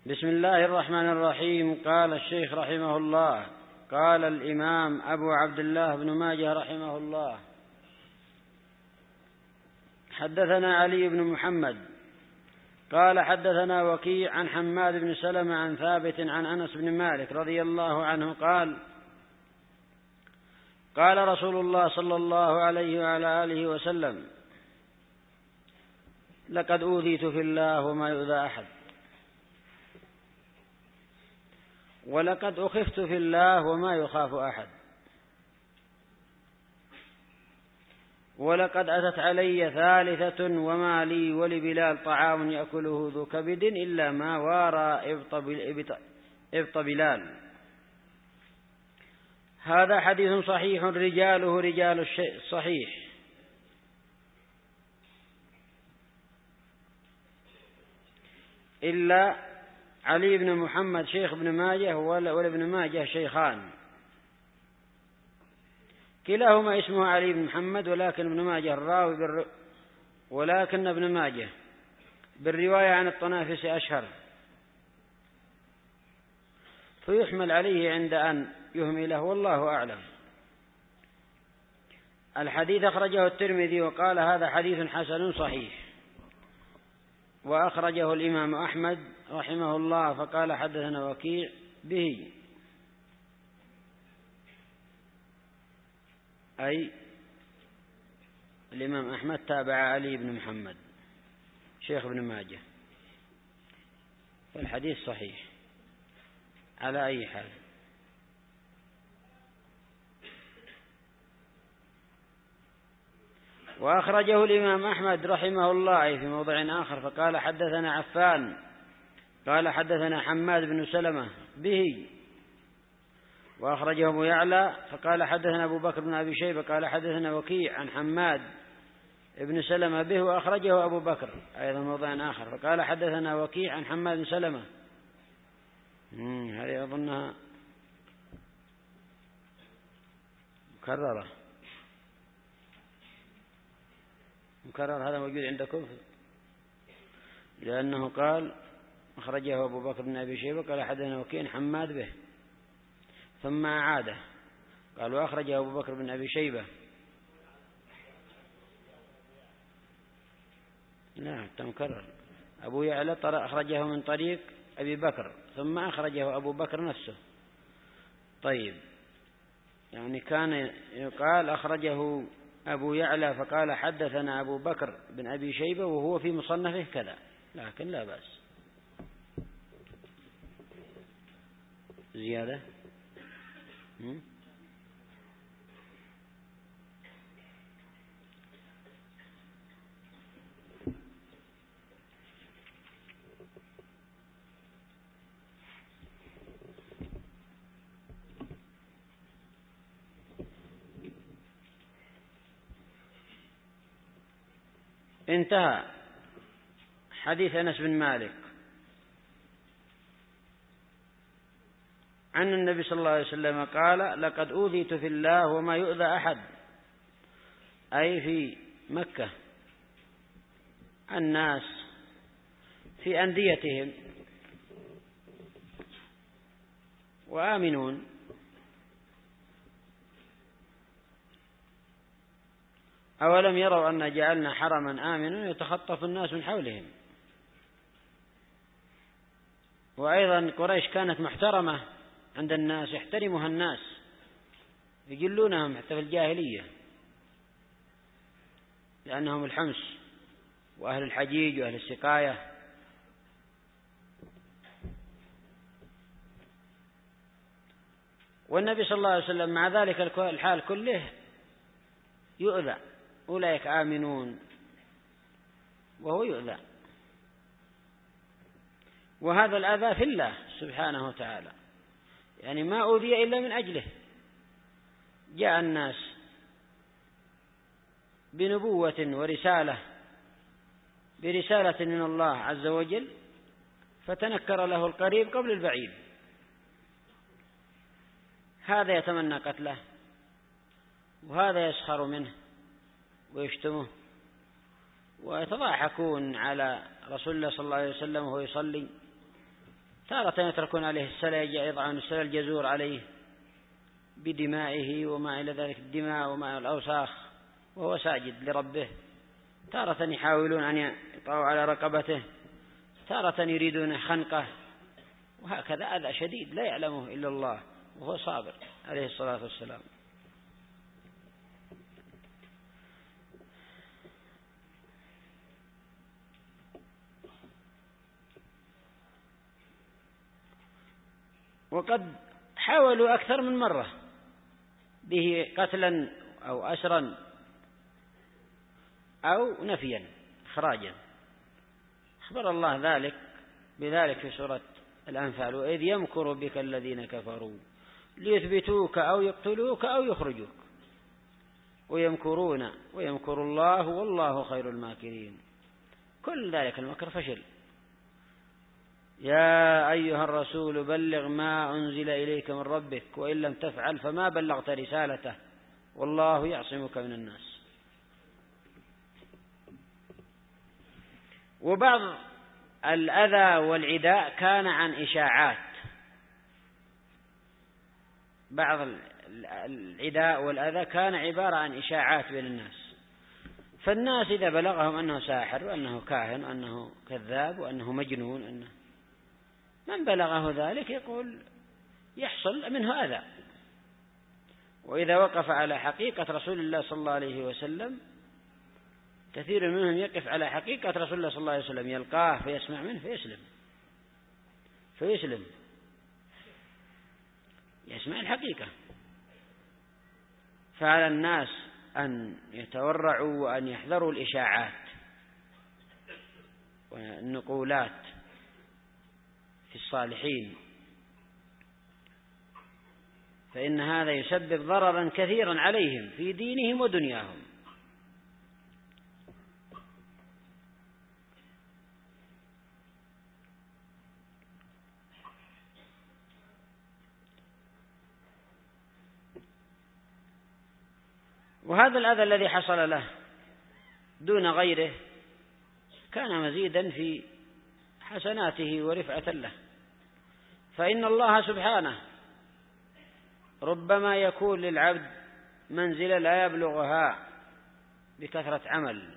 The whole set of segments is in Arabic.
بسم الله الرحمن الرحيم. قال الشيخ رحمه الله: قال الإمام أبو عبد الله بن ماجه رحمه الله: حدثنا علي بن محمد قال حدثنا وكيع عن حماد بن سلمة عن ثابت عن أنس بن مالك رضي الله عنه قال: قال رسول الله صلى الله عليه وعلى آله وسلم: لقد أوذيت في الله وما يؤذى أحد، ولقد أخفت في الله وما يخاف أحد، ولقد أتت علي ثالثة وما لي ولبلال طعام يأكله ذو كبد إلا ما وارى إبط بلال. هذا حديث صحيح رجاله رجال الصحيح، إلا علي بن محمد شيخ ابن ماجه ولابن ماجه شيخان، كلاهما اسمه علي بن محمد، ولكن ابن ماجه الراوي ولكن ابن ماجه بالرواية عن الطنافس أشهر، فيحمل عليه عند أن يهمله، والله أعلم. الحديث أخرجه الترمذي وقال: هذا حديث حسن صحيح. وأخرجه الإمام أحمد رحمه الله فقال: حدثنا وكيع به، أي الإمام أحمد تابع علي بن محمد شيخ ابن ماجه، فالحديث صحيح على أي حال. وأخرجه الإمام أحمد رحمه الله في موضع آخر فقال: حدثنا عفان قال: حدثنا حماد بن سلمة به. وأخرجه أبو يعلى فقال: حدثنا أبو بكر بن أبي شيبة قال: حدثنا وكيع عن حماد بن سلمة به. وأخرجه أبو بكر أيضا موضع آخر فقال: حدثنا وكيع عن حماد بن سلمة. هذه أظنها مكرر، هذا موجود عندكم، لأنه قال: أخرجه أبو بكر بن أبي شيبة قال: حدثنا وكيع عن حماد به، ثم أعاده قال: وأخرجه أبو بكر بن أبي شيبة. لا مكرر. أبو يعلى أخرجه من طريق أبي بكر، ثم أخرجه أبو بكر نفسه. طيب، يعني كان يقال: أخرجه أبو يعلى فقال: حدثنا أبو بكر بن أبي شيبة وهو في مصنفه كذا، لكن لا بأس. زيادة. انتهى حديث أنس بن مالك عن النبي صلى الله عليه وسلم قال: لقد أوذيت في الله وما يؤذى أحد، أي في مكة الناس في أنديتهم وآمنون، أولم يروا أن جعلنا حرما آمنا يتخطف الناس من حولهم. وأيضا قريش كانت محترمة عند الناس، يحترمها الناس، يجلونهم حتى في الجاهلية، لأنهم الحمص وأهل الحجيج وأهل السقاية. والنبي صلى الله عليه وسلم مع ذلك الحال كله يؤذى، أولئك آمنون وهو يؤذى، وهذا الأذى في الله سبحانه وتعالى، يعني ما أوذي إلا من أجله. جاء الناس بنبوة ورسالة، برسالة من الله عز وجل، فتنكر له القريب قبل البعيد، هذا يتمنى قتله، وهذا يسخر منه ويشتمه، ويتضاحكون على رسول الله صلى الله عليه وسلم وهو يصلي، تارة يتركون عليه السلج، يضعون السلج الجزور عليه بدمائه وما إلى ذلك، الدماء وما الأوساخ وهو ساجد لربه. تارة يحاولون أن يطعوا على رقبته، تارة يريدون خنقه، وهكذا أذى شديد لا يعلمه إلا الله، وهو صابر عليه الصلاة والسلام. وقد حاولوا أكثر من مرة به قتلا أو أسرا أو نفيا إخراجا. أخبر الله بذلك في سورة الأنفال: وإذ يمكر بك الذين كفروا ليثبتوك أو يقتلوك أو يخرجوك ويمكرون ويمكر الله والله خير الماكرين. كل ذلك المكر فشل. يا أيها الرسول بلغ ما أنزل إليك من ربك وإن لم تفعل فما بلغت رسالته والله يعصمك من الناس. وبعض الأذى والعداء كان عن إشاعات، بعض العداء والأذى كان عبارة عن إشاعات بين الناس، فالناس إذا بلغهم أنه ساحر وأنه كاهن وأنه كذاب وأنه مجنون، أنه من بلغه ذلك يقول يحصل منه أذى. وإذا وقف على حقيقة رسول الله صلى الله عليه وسلم، كثير منهم يقف على حقيقة رسول الله صلى الله عليه وسلم، يلقاه فيسمع منه فيسلم يسمع الحقيقة. فعلى الناس أن يتورعوا وأن يحذروا الإشاعات والنقولات في الصالحين، فإن هذا يسبب ضررا كثيرا عليهم في دينهم ودنياهم. وهذا الأذى الذي حصل له دون غيره كان مزيدا في حسناته ورفعة له، فإن الله سبحانه ربما يكون للعبد منزلة لا يبلغها بكثرة عمل،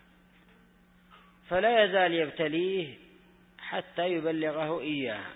فلا يزال يبتليه حتى يبلغه إياها.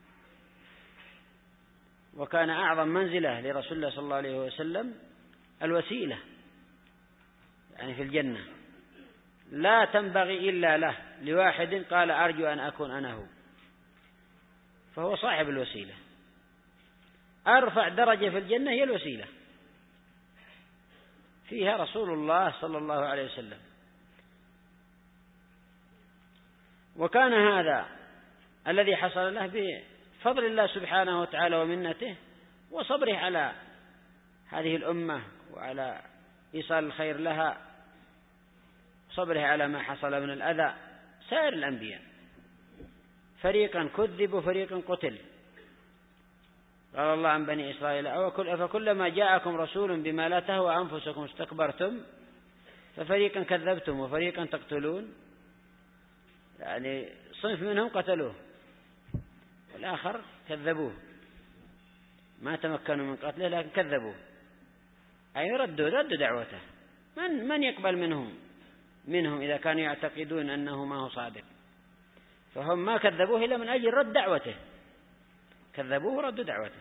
وكان أعظم منزلة لرسول الله صلى الله عليه وسلم الوسيلة، يعني في الجنة لا تنبغي إلا له، لواحد قال أرجو أن أكون أنا هو، فهو صاحب الوسيلة. أرفع درجة في الجنة هي الوسيلة، فيها رسول الله صلى الله عليه وسلم. وكان هذا الذي حصل له بفضل الله سبحانه وتعالى ومنته وصبره على هذه الأمة وعلى إيصال الخير لها، صبره على ما حصل من الأذى. سائر الأنبياء فريقا كذب وفريقا قتل. قال الله عن بني إسرائيل: فكلما جاءكم رسول بما لا تهوى أنفسكم استكبرتم ففريقا كذبتم وفريقا تقتلون. يعني صنف منهم قتلوه والآخر كذبوه، ما تمكنوا من قتله لكن كذبوه، أي ردوا دعوته. من يقبل منهم إذا كانوا يعتقدون أنه ما هو صادق؟ فهم ما كذبوه إلا من أجل رد دعوته، كذبوه وردوا دعوته.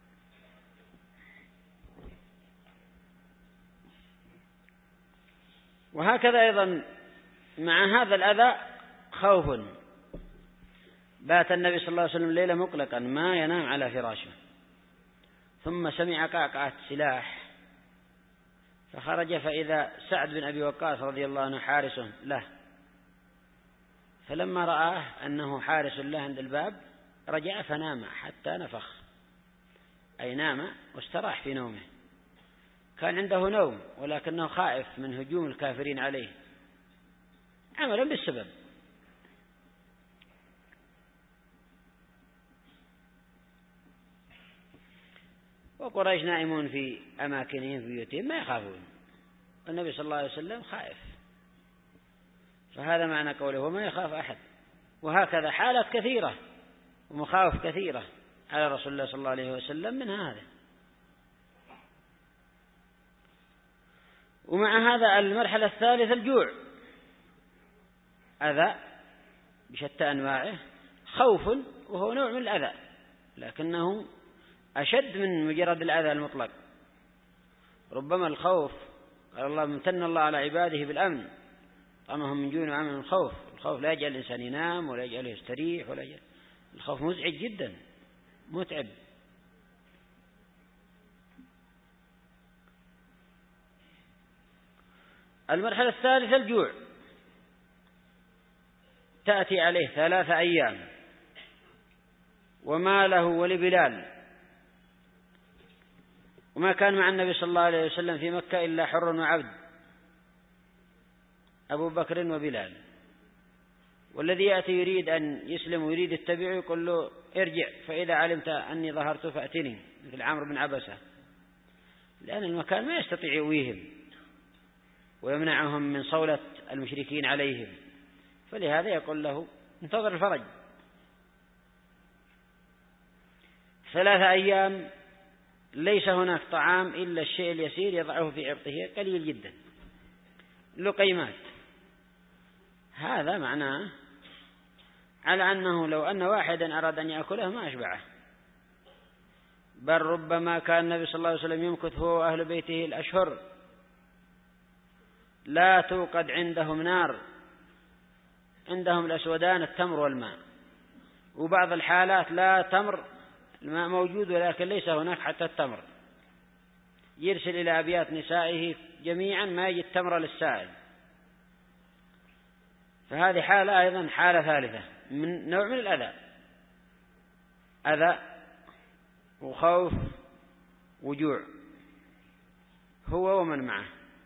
وهكذا أيضا مع هذا الأذى خوف. بات النبي صلى الله عليه وسلم ليلة مقلقا ما ينام على فراشه، ثم سمع قعقعة سلاح فخرج فإذا سعد بن أبي وقاص رضي الله عنه حارس له، فلما رآه أنه حارس له عند الباب رجع فنام حتى نفخ، أي نام واستراح في نومه. كان عنده نوم ولكنه خائف من هجوم الكافرين عليه عملا بالسبب. وقريش نائمون في أماكنهم في بيوتهم ما يخافون، النبي صلى الله عليه وسلم خائف، فهذا معنى قوله وما يخاف أحد. وهكذا حالات كثيرة ومخاوف كثيرة على رسول الله صلى الله عليه وسلم من هذا. ومع هذا المرحلة الثالثة الجوع، أذى بشتى أنواعه، خوف وهو نوع من الأذى لكنه أشد من مجرد الأذى المطلق. ربما الخوف قال الله امتن الله على عباده بالأمن طعمهم من جوع وآمنوا من خوف. الخوف لا يجعل الإنسان ينام ولا يجعله يستريح ولا يجعل. الخوف مزعج جدا متعب. المرحلة الثالثة الجوع، تأتي عليه 3 أيام وما له ولبلال، وما كان مع النبي صلى الله عليه وسلم في مكة إلا حر وعبد أبو بكر وبلال، والذي يأتي يريد أن يسلم ويريد التبع يقول له ارجع فإذا علمت أني ظهرت فأتني، مثل عمرو بن عبسة، لأن المكان ما يستطيع يؤويهم ويمنعهم من صولة المشركين عليهم، فلهذا يقول له انتظر الفرج. 3 أيام ليس هناك طعام إلا الشيء اليسير يضعه في عبطه قليل جدا، لقيمات. هذا معناه على أنه لو أن واحدا أراد أن يأكله ما أشبعه، بل ربما كان النبي صلى الله عليه وسلم يمكث هو وأهل بيته الأشهر لا توقد عندهم نار، عندهم الأسودان التمر والماء، وبعض الحالات لا تمر، الماء موجود ولكن ليس هناك حتى التمر، يرسل إلى أبيات نسائه جميعا ما يجد تمر للسائل. فهذه حالة أيضا حالة ثالثة من نوع من الأذى، أذى وخوف وجوع هو ومن معه.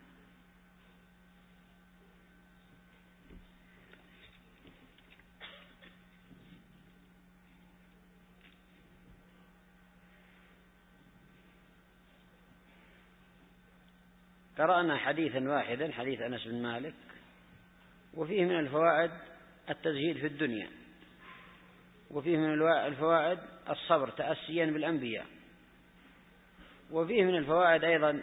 قرأنا حديثا واحدا، حديث أنس بن مالك، وفيه من الفوائد التزهيد في الدنيا، وفيه من الفوائد الصبر تأسيا بالأنبياء، وفيه من الفوائد أيضا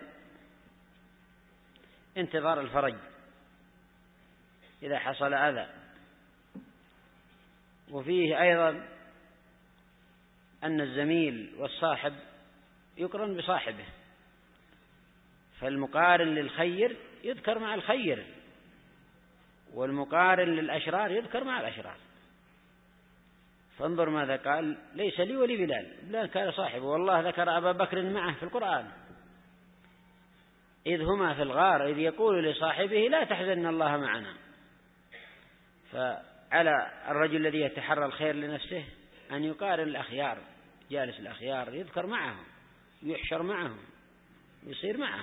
انتظار الفرج إذا حصل أذى، وفيه أيضا أن الزميل والصاحب يقرن بصاحبه، فالمقارن للخير يذكر مع الخير، والمقارن للأشرار يذكر مع الأشرار. فانظر ماذا قال: ليس لي ولي بلال، بلال كان صاحبه، والله ذكر أبا بكر معه في القرآن إذ هما في الغار إذ يقول لصاحبه لا تحزن الله معنا. فعلى الرجل الذي يتحرى الخير لنفسه أن يقارن الأخيار، جالس الأخيار يذكر معهم، يحشر معهم، يصير معهم.